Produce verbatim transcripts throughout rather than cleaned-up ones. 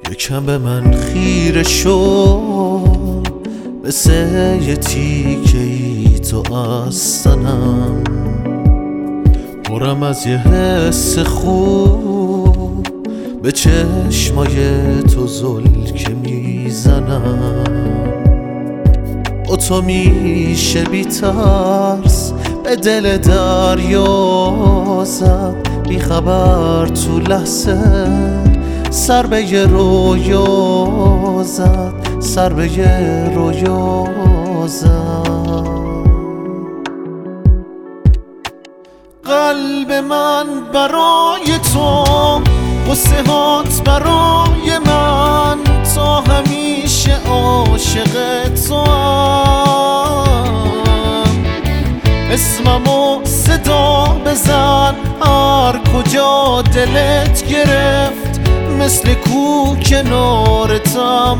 یکم به من خیره شو، مثل یه تیکه ای تو از تنم، پرم از یه حس خوب، به چشمای تو زل که میزنم. با تو میشه بی ترس به دل دریا زد، بی خبر تو لحظه سر به یه رویا زد، سر به یه رویا زد. قلب من برای تو، قصه هات برای من، تا همیشه عاشق تو هم. اسممو صدا بزن هر کجا دلت گرفت، مثل کو کنارتم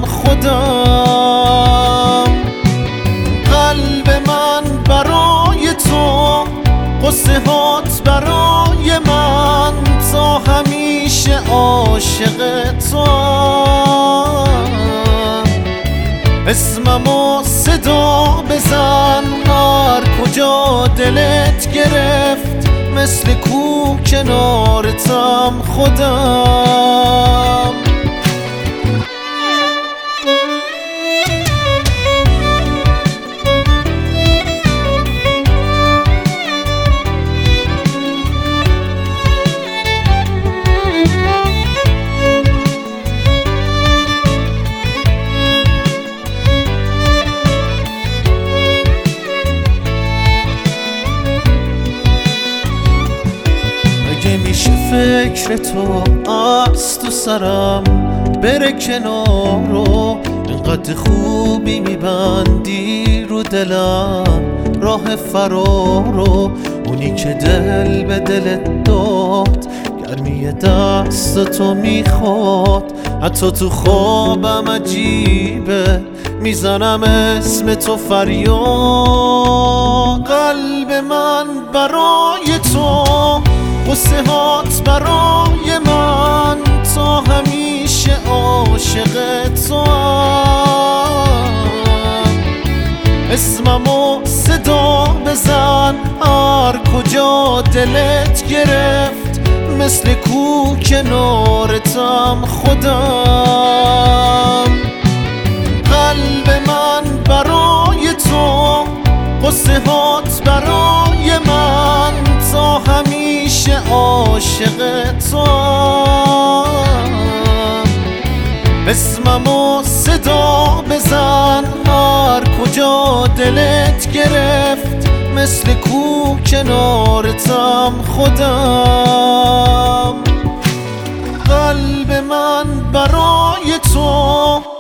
خودم. قلب من برای تو، قصه هات برای من، تا همیشه عاشق تو هم. اسممو صدا بزن هر کجا دلت گرفت، مثل کو کنارتم خودم. میشه فکر تو از تو سرم بره کنارو، اینقدر خوبی میبندی رو دلم راه فرارو. اونی که دل به دلت داد، گرمی دست تو میخواد، حتی تو خوابم عجیبه میزنم اسم تو فریاد. قلب من برای تو، قصه هات برای من، تا همیشه عاشق تو هم. اسممو صدا بزن هر کجا دلت گرفت، مثل کو کنارتم خودم. قلب من برای تو، قصه هات برای من، تا همیشه عاشق تو هم. اسممو صدا بزن هر کجا دلت گرفت، مثل کو کنارتم خودم. قلب من برای تو،